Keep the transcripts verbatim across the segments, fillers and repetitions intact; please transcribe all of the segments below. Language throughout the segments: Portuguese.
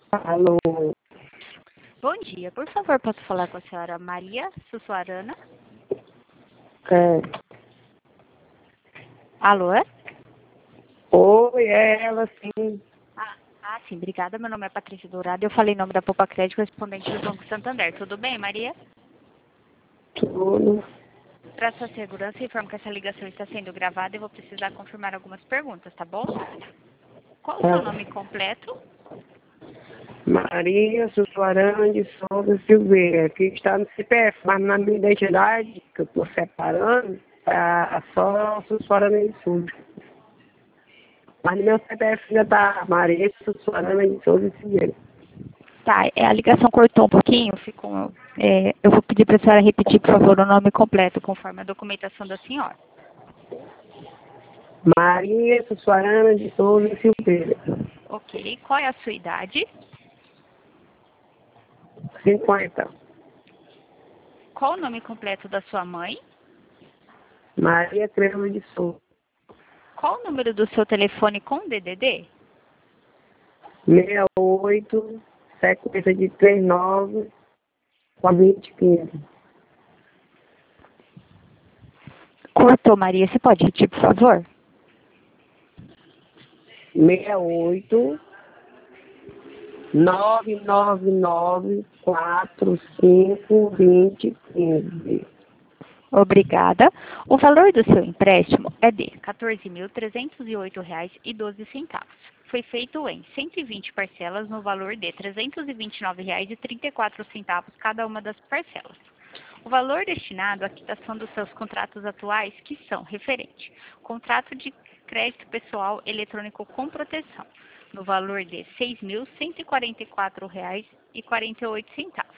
Alô, Bom dia, por favor, posso falar com a senhora Maria Sussuarana? é, Alô? é? oi, é ela sim, Ah, ah, sim, obrigada. Meu nome é Patrícia Dourado. Eu falei em nome da Poupa Crédito, correspondente do Banco Santander. Tudo bem, Maria? tudo. Para sua segurança, informo que essa ligação está sendo gravada e vou precisar confirmar algumas perguntas, tá bom? Qual o seu É, nome completo? Maria Sussuarana de Souza Silveira, que está no C P F, mas na minha identidade, que eu estou separando, tá só Sussuarana de Souza. Mas no meu C P F ainda está Maria Sussuarana de Souza Silveira. Tá, é, a ligação cortou um pouquinho, ficou, é, eu vou pedir para a senhora repetir, por favor, o nome completo, conforme a documentação da senhora. Maria Sussuarana de Souza Silveira, Ok, qual é a sua idade? cinquenta. Qual o nome completo da sua mãe? Maria Crema de Souza, Qual o número do seu telefone com D D D? sessenta e oito, sequência de trinta e nove, vinte e quinze. Cortou, Maria. Você pode repetir, por favor? sessenta e oito, nove nove nove, quatro cinco, vinte, quinze. Obrigada. O valor do seu empréstimo é de quatorze mil trezentos e oito reais e doze centavos. Foi feito em cento e vinte parcelas no valor de trezentos e vinte e nove reais e trinta e quatro centavos cada uma das parcelas. O valor destinado à quitação dos seus contratos atuais, que são referente: contrato de crédito pessoal eletrônico com proteção, no valor de seis mil cento e quarenta e quatro reais e quarenta e oito centavos.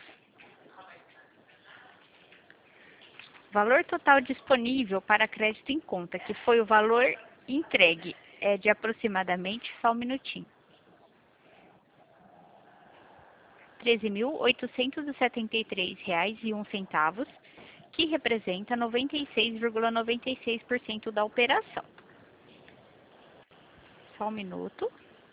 Valor total disponível para crédito em conta, que foi o valor entregue, é de aproximadamente, só um minutinho, treze mil oitocentos e setenta e três reais e um centavos, que representa noventa e seis vírgula noventa e seis por cento da operação. Só um minuto.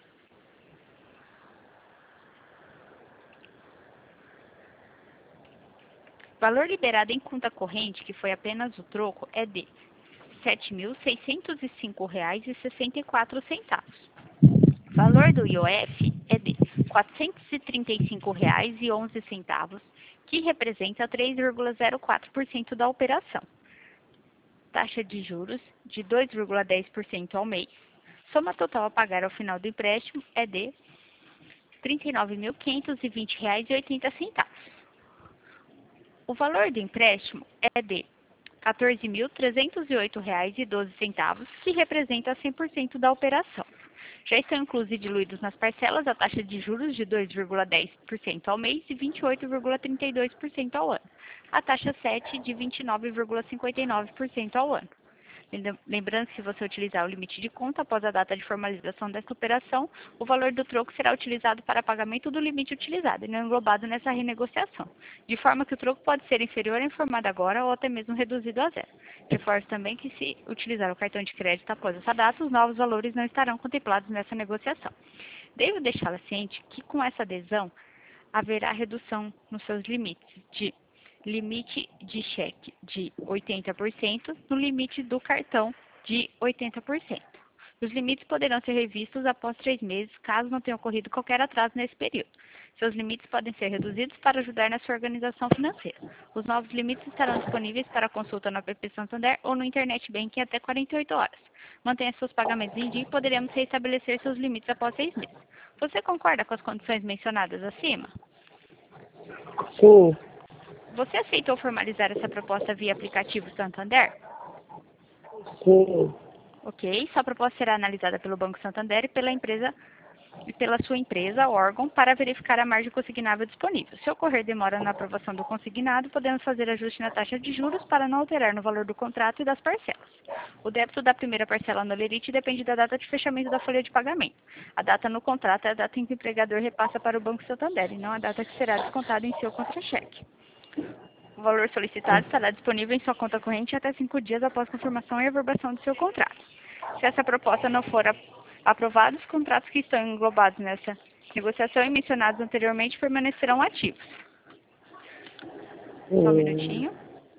Valor liberado em conta corrente, que foi apenas o troco, é de sete mil seiscentos e cinco reais e sessenta e quatro centavos. Valor do I O F é de quatrocentos e trinta e cinco reais e onze centavos, que representa três vírgula zero quatro por cento da operação. Taxa de juros de dois vírgula dez por cento ao mês. Soma total a pagar ao final do empréstimo é de trinta e nove mil quinhentos e vinte reais e oitenta centavos. O valor do empréstimo é de quatorze mil trezentos e oito reais e doze centavos, que representa cem por cento da operação. Já estão inclusos e diluídos nas parcelas a taxa de juros de dois vírgula dez por cento ao mês e vinte e oito vírgula trinta e dois por cento ao ano. A taxa sete de vinte e nove vírgula cinquenta e nove por cento ao ano. Lembrando que se você utilizar o limite de conta após a data de formalização desta operação, o valor do troco será utilizado para pagamento do limite utilizado e não englobado nessa renegociação, de forma que o troco pode ser inferior à informada agora ou até mesmo reduzido a zero. Reforço também que se utilizar o cartão de crédito após essa data, os novos valores não estarão contemplados nessa negociação. Devo deixá-la ciente que com essa adesão haverá redução nos seus limites de limite de cheque de oitenta por cento no limite do cartão de oitenta por cento. Os limites poderão ser revistos após três meses, caso não tenha ocorrido qualquer atraso nesse período. Seus limites podem ser reduzidos para ajudar na sua organização financeira. Os novos limites estarão disponíveis para consulta no app Santander ou no Internet Banking até quarenta e oito horas. Mantenha seus pagamentos em dia e poderemos restabelecer seus limites após seis meses. Você concorda com as condições mencionadas acima? Sim, Você aceitou formalizar essa proposta via aplicativo Santander? sim, Ok. Sua proposta será analisada pelo Banco Santander e pela empresa e pela sua empresa, órgão, para verificar a margem consignável disponível. Se ocorrer demora na aprovação do consignado, podemos fazer ajuste na taxa de juros para não alterar no valor do contrato e das parcelas. O débito da primeira parcela no lerite depende da data de fechamento da folha de pagamento. A data no contrato é a data em que o empregador repassa para o Banco Santander e não a data que será descontada em seu contra-cheque. O valor solicitado estará disponível em sua conta corrente até cinco dias após confirmação e averbação do seu contrato. Se essa proposta não for aprovada, os contratos que estão englobados nessa Negociação e mencionados anteriormente permanecerão ativos. Só um Hum. minutinho.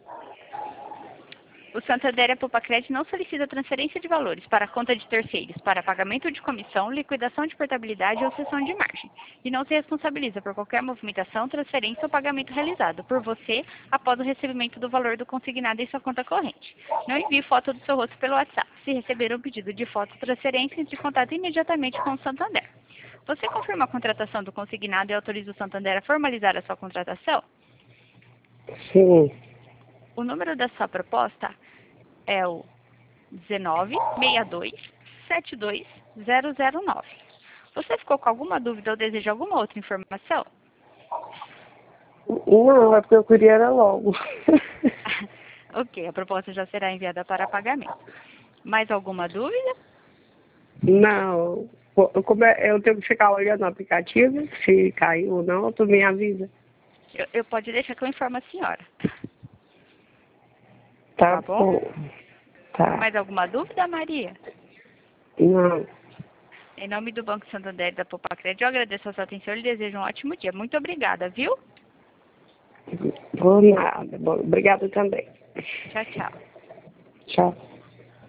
O Santander e a Poupa-Cred não solicita transferência de valores para a conta de terceiros para pagamento de comissão, liquidação de portabilidade ou cessão de margem, e não se responsabiliza por qualquer movimentação, transferência ou pagamento realizado por você após o recebimento do valor do consignado em sua conta corrente. Não envie foto do seu rosto pelo WhatsApp. Se receber um pedido de foto ou transferência, entre em contato imediatamente com o Santander. Você confirma a contratação do consignado e autoriza o Santander a formalizar a sua contratação? Sim. O número da sua proposta é o dezenove, sessenta e dois, setenta e dois, zero zero nove. Você ficou com alguma dúvida ou deseja alguma outra informação? Não, é porque eu queria era logo. Ok, a proposta já será enviada para pagamento. Mais alguma dúvida? Não. Pô, Como é, eu tenho que ficar olhando no aplicativo, se caiu ou não, tu me avisa. Eu, eu pode deixar que eu informo a senhora. Tá, Tá bom? bom. Tá. Mais alguma dúvida, Maria? Não. Em nome do Banco Santander e da Poupa-Cred, eu agradeço a sua atenção e lhe desejo um ótimo dia. Muito obrigada, viu? Por nada. Bom, obrigada também. Tchau, tchau. Tchau.